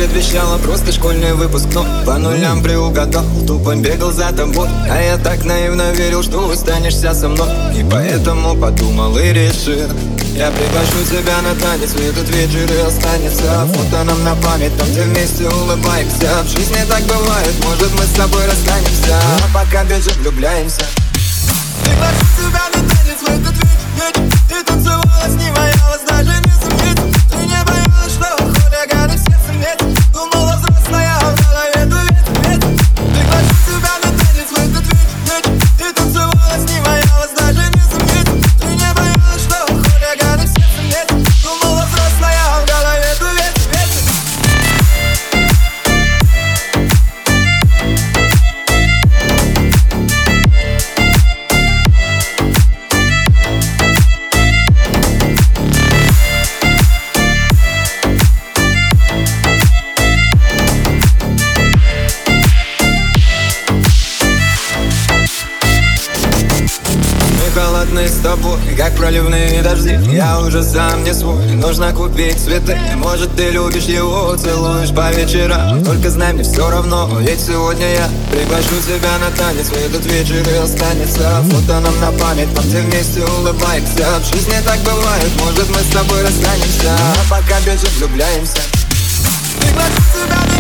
предвещало просто школьный выпуск, но по нулям приугадал, тупо бегал за тобой. А я так наивно верил, что останешься со мной. И поэтому подумал и решил: я приглашу тебя на танец, в этот вечер и останется фото нам на память, там где вместе улыбаемся. В жизни так бывает, может мы с тобой расстанемся, а пока бежим влюбляемся. Приглашу тебя на танец в этот вечер, ты танцевала с ним, а я вас даже не заметил. Ты не боялась, что хулиганы все заметят. Думала взрослая, а в голове дует ветер. Приглашу тебя на танец в этот вечер, ты танцевала с ним, а я вас даже не заметил. Ты не боялась, что хулиганы все заметят. Думала взрослая, а в голове дует ветер. Холодный с тобой, как проливные дожди. Я уже сам не свой, нужно купить цветы. Может ты любишь его, целуешь по вечерам. Только знай, мне все равно, ведь сегодня я приглашу тебя на танец, в этот вечер и останется фото нам на память, там где вместе улыбаемся. В жизни так бывает, может мы с тобой расстанемся, а пока бежим влюбляемся. Приглашу тебя на